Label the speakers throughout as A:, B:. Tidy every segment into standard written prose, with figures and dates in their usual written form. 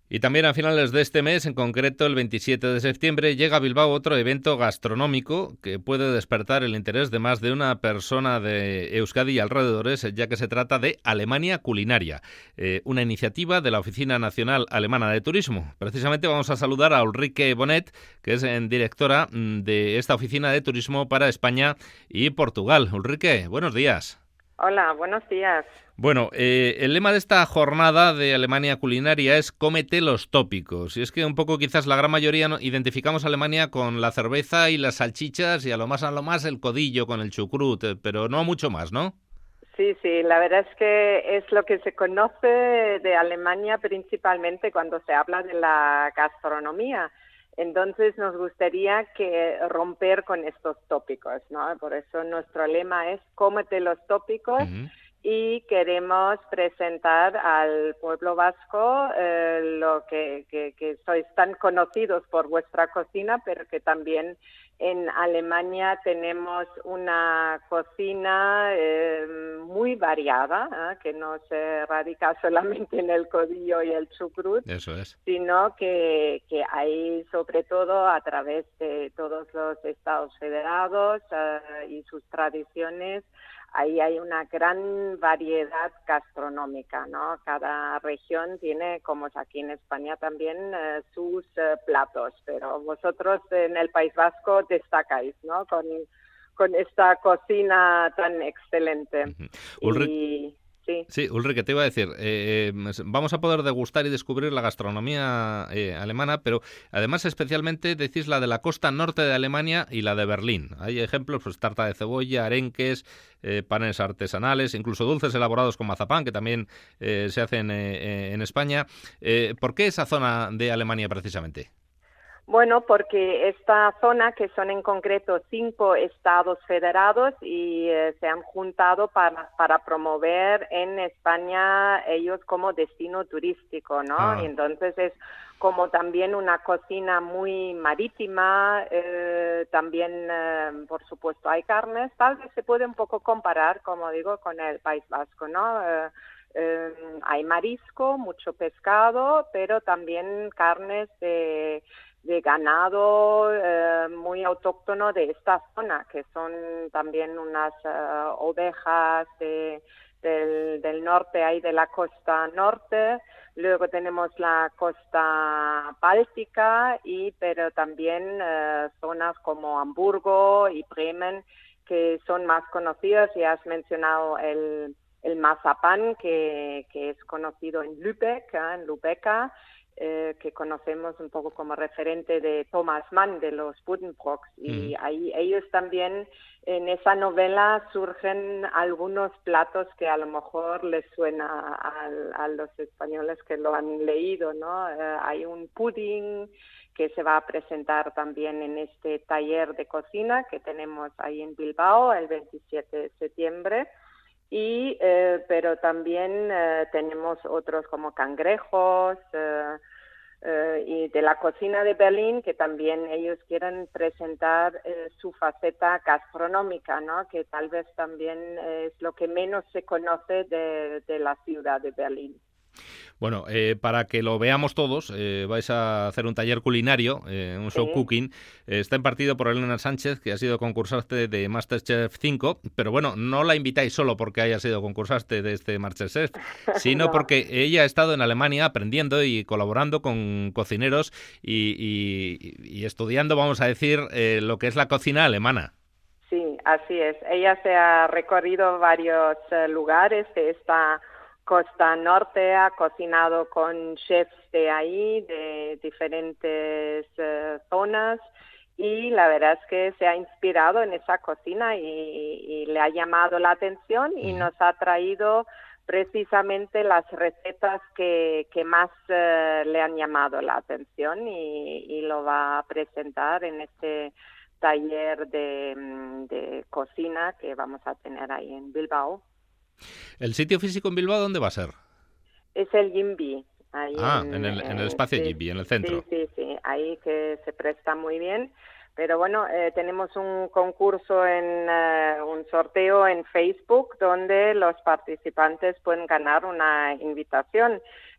A: Y también a finales de este mes, en concreto el 27 de septiembre, llega a Bilbao otro evento gastronómico que puede despertar el interés de más de una persona de Euskadi y alrededores, ya que se trata de Alemania Culinaria, una iniciativa de la Oficina Nacional Alemana de Turismo. Precisamente vamos a saludar a Ulrike Bonet, que es directora de esta Oficina de Turismo para España y Portugal. Ulrike, buenos días.
B: Hola, buenos días.
A: Bueno, el lema de esta jornada de Alemania Culinaria es cómete los tópicos. Y es que un poco quizás la gran mayoría identificamos a Alemania con la cerveza y las salchichas y a lo más el codillo con el chucrut, pero no mucho más, ¿no?
B: Sí, sí, la verdad es que es lo que se conoce de Alemania principalmente cuando se habla de la gastronomía. Entonces nos gustaría que romper con estos tópicos, ¿no? Por eso nuestro lema es cómete los tópicos
A: Ujú.
B: y queremos presentar al pueblo vasco lo que sois tan conocidos por vuestra cocina, pero que también en Alemania tenemos una cocina muy variada, que no se radica solamente en el codillo y el chucrut,
A: Eso es.
B: sino que hay sobre todo a través de todos los estados federados y sus tradiciones, ahí hay una gran variedad gastronómica, ¿no? Cada región tiene, como es aquí en España también, sus platos, pero vosotros en el País Vasco destacáis, ¿no? Con esta cocina tan excelente.
A: Ujú. Ulrike,
B: Y sí.
A: sí, Ulrike, te iba a decir, vamos a poder degustar y descubrir la gastronomía alemana, pero además especialmente decís la de la costa norte de Alemania y la de Berlín. Hay ejemplos, pues tarta de cebolla, arenques, panes artesanales, incluso dulces elaborados con mazapán, que también se hacen en España. ¿Por qué esa zona de Alemania precisamente?
B: Bueno, porque esta zona, que son en concreto 5 estados federados y se han juntado para promover en España ellos como destino turístico, ¿no? Y
A: Ah.
B: entonces es como también una cocina muy marítima, también por supuesto hay carnes, tal vez se puede un poco comparar, como digo, con el País Vasco, ¿no? Hay marisco, mucho pescado, pero también carnes de ganado muy autóctono de esta zona, que son también unas ovejas del norte, ahí de la costa norte. Luego tenemos la costa báltica, pero también zonas como Hamburgo y Bremen, que son más conocidas. Ya has mencionado el mazapán, que es conocido en Lübeck, en Lübeck, que conocemos un poco como referente de Thomas Mann, de los Buddenbrooks, y ahí ellos también en esa novela surgen algunos platos que a lo mejor les suena a los españoles que lo han leído, ¿no? Hay un pudding que se va a presentar también en este taller de cocina que tenemos ahí en Bilbao el 27 de septiembre. Pero también tenemos otros como cangrejos y de la cocina de Berlín, que también ellos quieren presentar su faceta gastronómica, ¿no? Que tal vez también es lo que menos se conoce de la ciudad de Berlín.
A: Bueno, para que lo veamos todos, vais a hacer un taller culinario, un show
B: Sí.
A: cooking. Está impartido por Elena Sánchez, que ha sido concursante de MasterChef 5, pero bueno, no la invitáis solo porque haya sido concursante de este MasterChef, sino
B: No.
A: porque ella ha estado en Alemania aprendiendo y colaborando con cocineros y estudiando, vamos a decir, lo que es la cocina alemana.
B: Sí, así es. Ella se ha recorrido varios lugares de esta costa norte, ha cocinado con chefs de ahí, de diferentes zonas, y la verdad es que se ha inspirado en esa cocina y le ha llamado la atención y
A: Ujú.
B: nos ha traído precisamente las recetas que más le han llamado la atención y lo va a presentar en este taller de cocina que vamos a tener ahí en Bilbao.
A: ¿El sitio físico en Bilbao dónde va a ser?
B: Es el Yimby, ahí
A: Ah, en el espacio
B: sí,
A: Gibi, en el
B: sí,
A: centro.
B: sí, sí, ahí que se presta muy bien. Pero bueno, tenemos un concurso un sorteo en Facebook donde los participantes pueden ganar una invitación.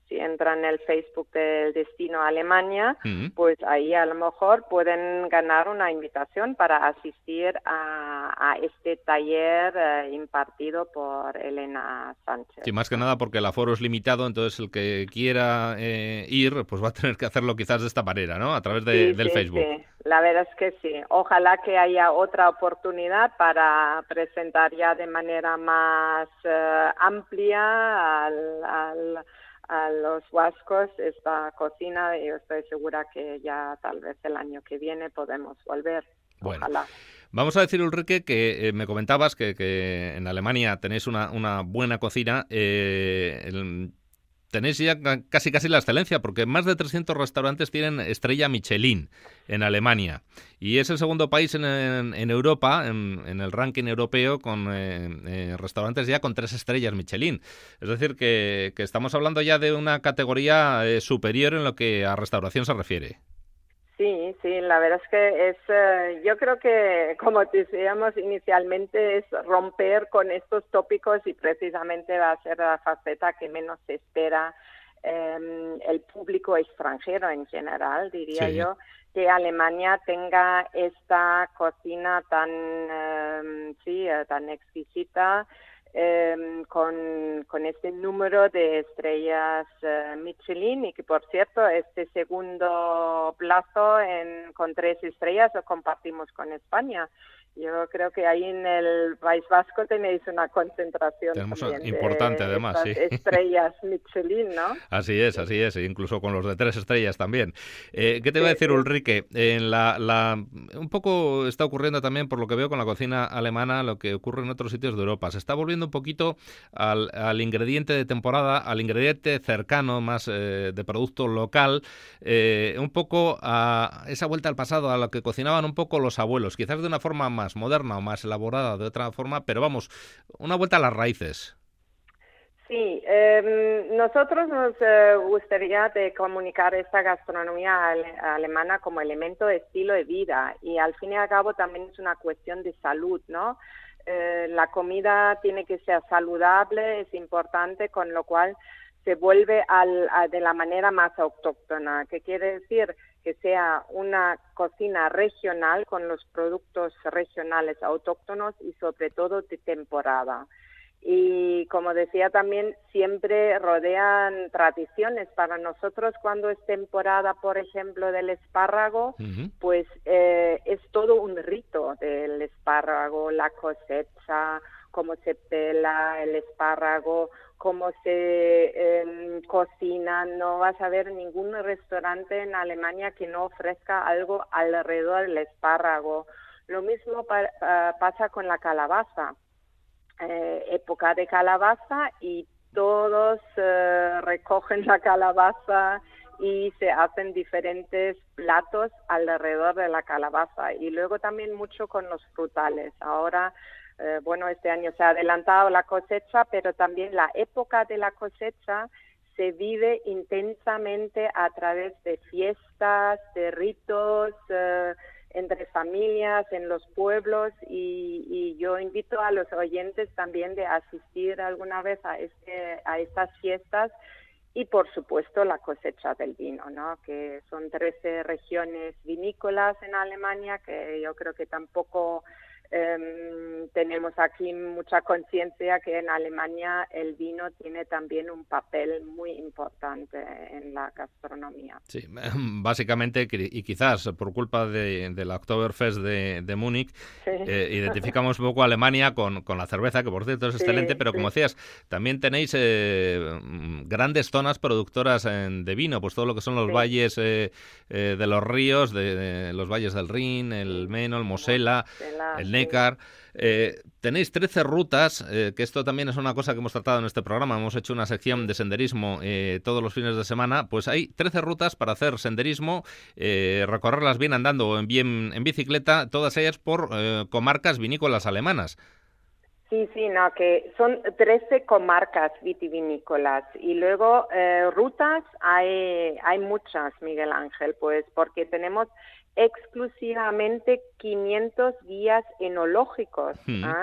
B: si entran en el Facebook del Destino Alemania, pues ahí a lo mejor pueden ganar una invitación para asistir a este taller impartido por Elena Sánchez.
A: Sí, más que nada porque el aforo es limitado, entonces el que quiera ir, pues va a tener que hacerlo quizás de esta manera, ¿no? A través del Facebook.
B: Sí, la verdad es que sí. Ojalá que haya otra oportunidad para presentar ya de manera más amplia a los vascos esta cocina, y yo estoy segura que ya tal vez el año que viene podemos volver.
A: Bueno.
B: Ojalá.
A: Vamos a decir, Ulrike, que me comentabas que en Alemania tenéis una buena cocina. Tenéis ya casi la excelencia, porque más de 300 restaurantes tienen estrella Michelin en Alemania. Y es el segundo país en Europa, en el ranking europeo, con restaurantes ya con 3 estrellas Michelin. Es decir, que estamos hablando ya de una categoría superior en lo que a restauración se refiere.
B: Sí, la verdad es que yo creo que, como decíamos inicialmente, es romper con estos tópicos, y precisamente va a ser la faceta que menos se espera el público extranjero en general, diría yo, que Alemania tenga esta cocina tan exquisita, con este número de estrellas Michelin, y que por cierto este segundo plazo con 3 estrellas lo compartimos con España. Yo creo que ahí en el País Vasco tenéis una concentración
A: importante,
B: de
A: además, sí.
B: estrellas Michelin, ¿no?
A: Así es, incluso con los de 3 estrellas también. ¿Qué te iba a decir, Ulrike? Un poco está ocurriendo también, por lo que veo, con la cocina alemana, lo que ocurre en otros sitios de Europa. Se está volviendo un poquito al ingrediente de temporada, al ingrediente cercano, más de producto local, un poco a esa vuelta al pasado, a lo que cocinaban un poco los abuelos, quizás de una forma más moderna o más elaborada de otra forma, pero vamos, una vuelta a las raíces.
B: Sí, nosotros nos gustaría de comunicar esta gastronomía alemana como elemento de estilo de vida, y al fin y al cabo también es una cuestión de salud, ¿no? La comida tiene que ser saludable, es importante, con lo cual se vuelve de la manera más autóctona, que quiere decir que sea una cocina regional con los productos regionales autóctonos y sobre todo de temporada. Y como decía también, siempre rodean tradiciones. Para nosotros, cuando es temporada, por ejemplo, del espárrago, pues es todo un rito del espárrago, la cosecha, cómo se pela el espárrago, cómo se cocina. No vas a ver ningún restaurante en Alemania que no ofrezca algo alrededor del espárrago. Lo mismo pasa con la calabaza. Época de calabaza y todos recogen la calabaza y se hacen diferentes platos alrededor de la calabaza. Y luego también mucho con los frutales. Ahora, este año se ha adelantado la cosecha, pero también la época de la cosecha se vive intensamente a través de fiestas, de ritos, entre familias, en los pueblos, y yo invito a los oyentes también de asistir alguna vez a estas fiestas, y por supuesto la cosecha del vino, ¿no? Que son 13 regiones vinícolas en Alemania, que yo creo que tampoco tenemos aquí mucha conciencia que en Alemania el vino tiene también un papel muy importante en la gastronomía.
A: Sí, básicamente, y quizás por culpa de la Oktoberfest de Múnich, identificamos un poco a Alemania con la cerveza, que por cierto es excelente, pero como decías, también tenéis grandes zonas productoras de vino, pues todo lo que son los valles de los ríos, de los valles del Rin, el Meno, el Mosela, el Neckar. Tenéis 13 rutas, que esto también es una cosa que hemos tratado en este programa. Hemos hecho una sección de senderismo todos los fines de semana. Pues hay 13 rutas para hacer senderismo, recorrerlas bien andando o bien en bicicleta, todas ellas por comarcas vinícolas alemanas.
B: Sí, no, que son 13 comarcas vitivinícolas, y luego rutas hay muchas, Miguel Ángel, pues porque tenemos exclusivamente 500 guías enológicos,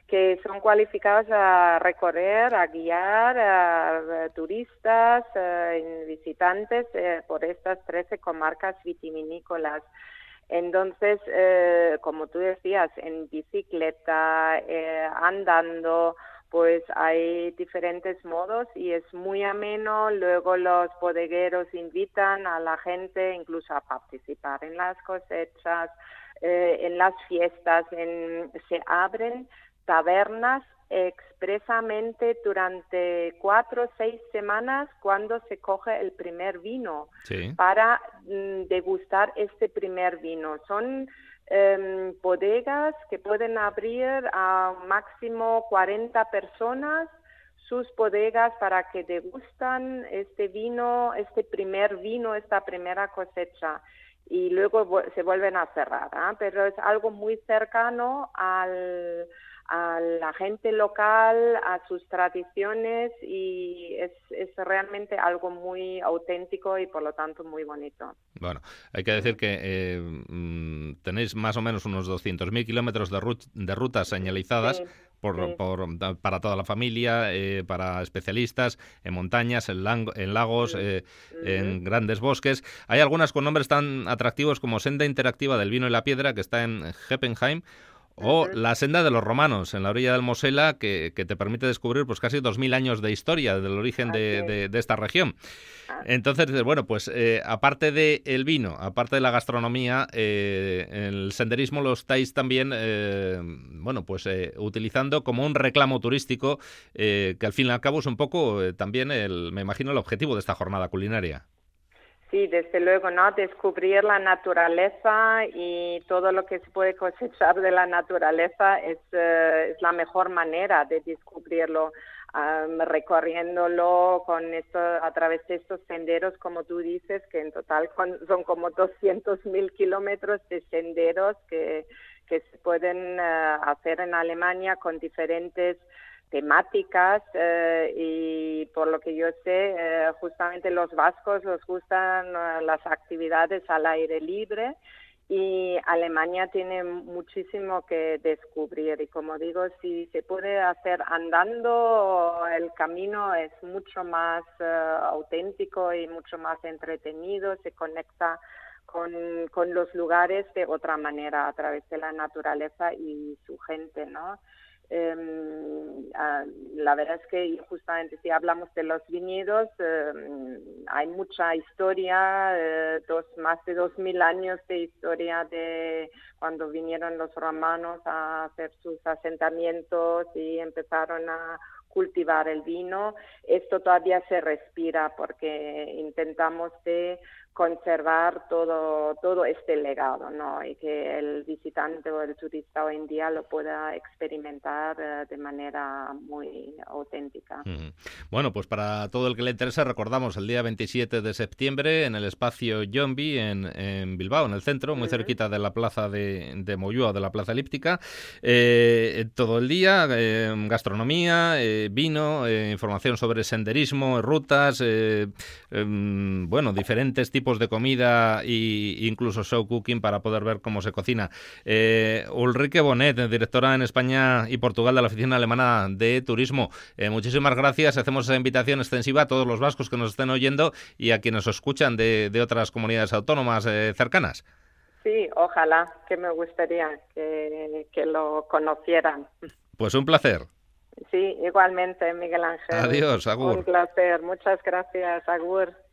B: que son cualificados a recorrer, a guiar a turistas, visitantes por estas 13 comarcas vitivinícolas. Entonces, como tú decías, en bicicleta, andando, pues hay diferentes modos y es muy ameno. Luego los bodegueros invitan a la gente incluso a participar en las cosechas, en las fiestas, se abren tabernas expresamente durante 4 o 6 semanas cuando se coge el primer vino para degustar este primer vino. Son bodegas que pueden abrir a máximo 40 personas sus bodegas para que degustan este vino, este primer vino, esta primera cosecha, y luego se vuelven a cerrar, ¿eh? Pero es algo muy cercano a la gente local, a sus tradiciones, y es realmente algo muy auténtico y por lo tanto muy bonito.
A: Bueno, hay que decir que tenéis más o menos unos 200.000 kilómetros de rutas señalizadas para toda la familia, para especialistas, en montañas, en lagos, en grandes bosques. Hay algunas con nombres tan atractivos como Senda Interactiva del Vino y la Piedra, que está en Heppenheim, o la Senda de los Romanos, en la orilla del Mosela, que te permite descubrir pues casi 2.000 años de historia del origen de esta región. Entonces, bueno, pues aparte del vino, aparte de la gastronomía, el senderismo lo estáis también, utilizando como un reclamo turístico, que al fin y al cabo es un poco también, me imagino, el objetivo de esta jornada culinaria.
B: Sí, desde luego, ¿no? Descubrir la naturaleza y todo lo que se puede cosechar de la naturaleza es la mejor manera de descubrirlo, recorriéndolo a través de estos senderos, como tú dices, que en total son como 200.000 kilómetros de senderos que se pueden hacer en Alemania con diferentes temáticas, y por lo que yo sé, justamente los vascos les gustan las actividades al aire libre, y Alemania tiene muchísimo que descubrir, y como digo, si se puede hacer andando, el camino es mucho más auténtico y mucho más entretenido, se conecta con los lugares de otra manera a través de la naturaleza y su gente, ¿no? La verdad es que justamente si hablamos de los viñedos, hay mucha historia, más de 2.000 años de historia de cuando vinieron los romanos a hacer sus asentamientos y empezaron a cultivar el vino. Esto todavía se respira porque intentamos de conservar todo este legado, ¿no? Y que el visitante o el turista hoy en día lo pueda experimentar de manera muy auténtica.
A: Bueno, pues para todo el que le interese, recordamos el día 27 de septiembre en el espacio Yombi en Bilbao, en el centro, muy cerquita de la plaza de Moyúa, de la plaza elíptica. Todo el día, gastronomía, vino, información sobre senderismo, rutas, diferentes tipos de comida e incluso show cooking para poder ver cómo se cocina. Ulrike Bonet, directora en España y Portugal de la Oficina Alemana de Turismo, muchísimas gracias. Hacemos esa invitación extensiva a todos los vascos que nos estén oyendo y a quienes nos escuchan de otras comunidades autónomas cercanas.
B: Sí, ojalá, que me gustaría que lo conocieran.
A: Pues un placer.
B: Sí, igualmente, Miguel Ángel.
A: Adiós, agur.
B: Un placer, muchas gracias, agur.